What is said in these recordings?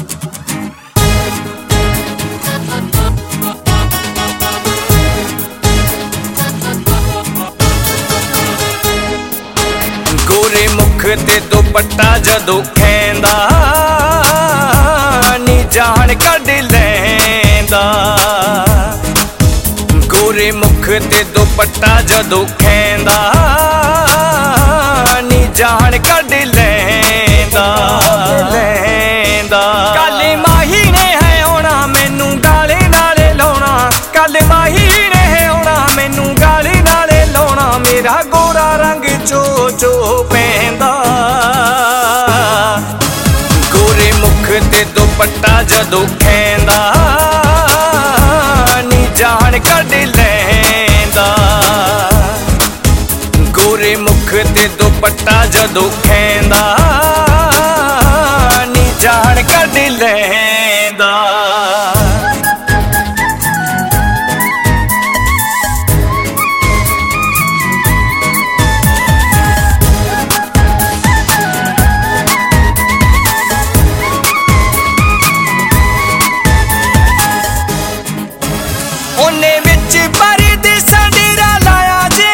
गोरे मुख ते दुपट्टा जदों खैंदा नी जान कढ लैंदा। गोरे मुख ते दुपट्टा जदों खैंदा नी जान कढ लैंदा। काले माही ने है आउणा मैनू गाले नाले लाउणा, काले माही ने है आउणा मैनू गाले नाले लाउणा। मेरा गोरा रंग चो चो पैंदा। गोरे मुख ते दुपट्टा जदों खैंदा नी जान कढ लैंदा। गोरे मुख ते दुपट्टा जदों खैंदा नी जान कढ लैंदा। ओने विच परदेसा डेरा लाया जे,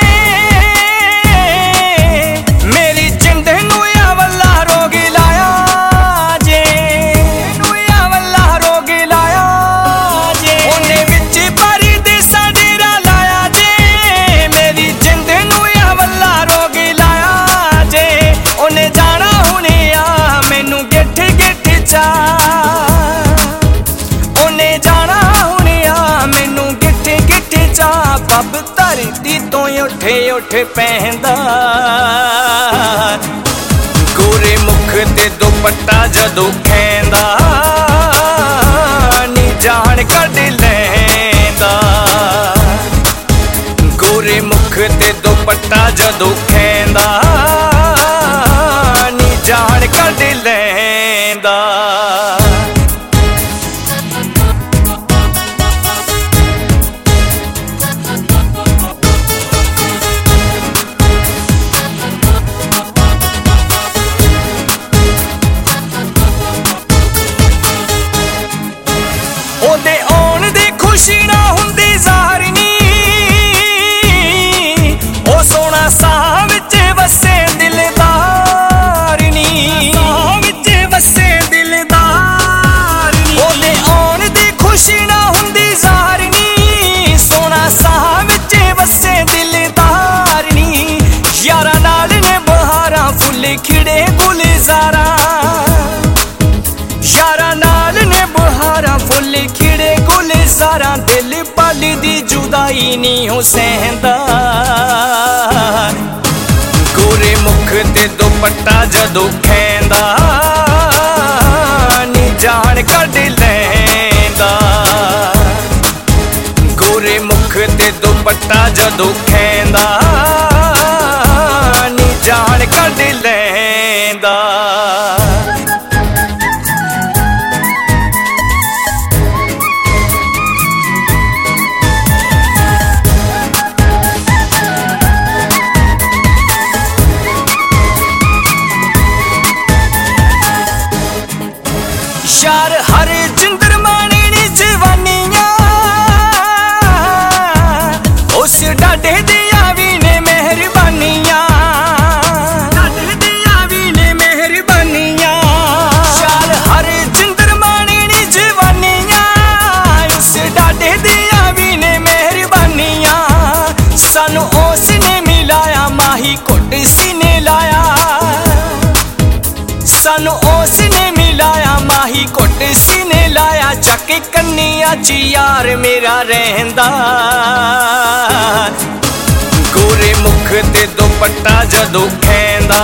मेरी जिंद नूं अवला रोग लाया जे, अवला रोग लाया जे। ओने विच परदेसा डेरा लाया जे, मेरी जिंद नूं अवला रोग लाया जे। ओने जाना हुणे आ मैनू गिठ गिठ चा, ओने जाना हुणे आ मैनू गिठ गिठ चा। पब धरती तो उठ उठ पैंदा। गोरे मुख ते दुपट्टा जदों खैंदा नी जान कढ लैंदा। गोरे मुख ते दुपट्टा जदों खैंदा नी जान कढ लैंदा। ओदे आउण दी खुशी ना हुंदी ज़ाहिर नी, ओ सोहणा साह विच वसे दिलदार नी, साह विच वसे दिलदार नी। ओदे आउण दी खुशी ना हुंदी ज़ाहिर नी, सोहणा साह विच वसे दिलदार नी। यारां नाल ने बहारां फुੱਲ खिड़े गुलज़ारां, यारां नाल ने बहारां फुੱਲ खिड़े गुलज़ारां। दिल पल दी जुदाई नहीं हो सहंदा। गोरे मुख ते दुपट्टा जदों खैंदा नी जान कढ लैंदा। गोरे मुख ते दुपट्टा जदों खैंदा नी जान कढ लैंदा। यार हर जिंदर माने नी जवानियां, उस डाडे दिया भी ने मेहरबानियां, डाडे दिया भी ने मेहरबानियां। यार हर जिंदर माने नी जवानियां, उस डाडे दिया भी ने मेहरबानियां। सानू उसने मिलाया माही घुट सीने लाया, सानू उसने मिलाया माही घुट सीने लाया। चक कन्निया च यार मेरा रहिंदा। गोरे मुख ते दुपट्टा जदों खैंदा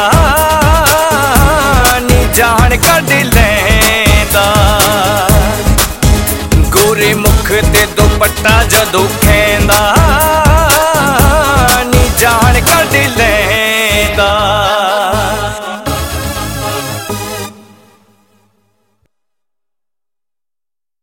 नी जान कढ लैंदा। गोरे मुख ते दुपट्टा जदों खैंदा